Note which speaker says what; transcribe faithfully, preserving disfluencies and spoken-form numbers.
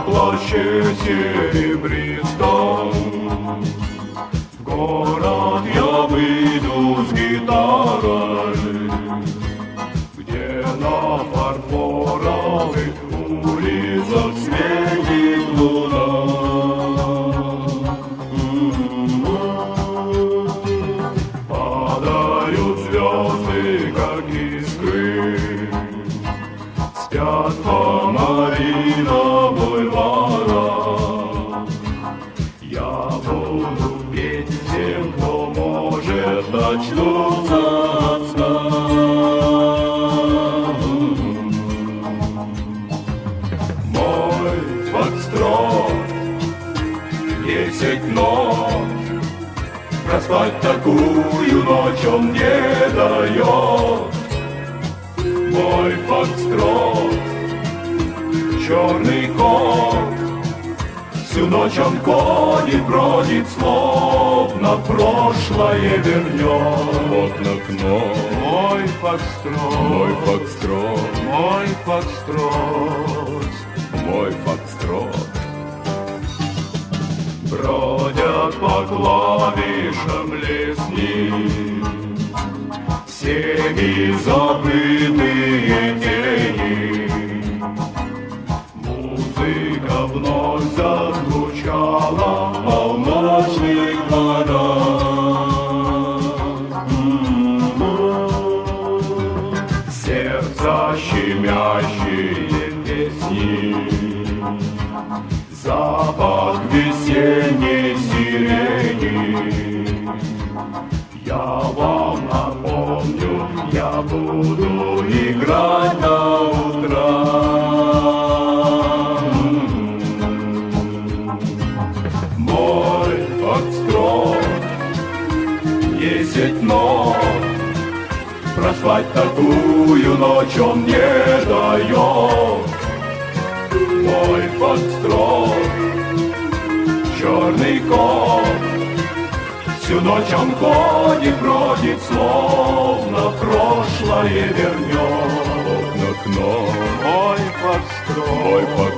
Speaker 1: плаще серебристом. В город я выйду с гитарой, где на фарфоровых улицах светит луна. Падают звезды, как искры, спят фонари на бульварах. Я буду петь всем, кто может очнуться от сна. Мой фокстрот, десять нот, проспать такую ночь он не дает. Мой фокстрот, черный кот, всю ночь он ходит, бродит, словно прошлое вернет. Вот окно, мой фокстрот, мой фокстрот, мой фокстрот, мой фокстрот. Бродят по клавишам лестниц всеми забытые тени. Музыка вновь зазвучала в полночных дворах. Сердца щемящие песни, запах весенней сирени. Я вам напомню, я буду играть до утра. Мой фокстрот, десять нот, проспать такую ночь он не дает. Мой фокстрот, черный кот, всю ночь он ходит, бродит, словно прошлое вернет. Окно, мой фокстрот, мой фокстрот.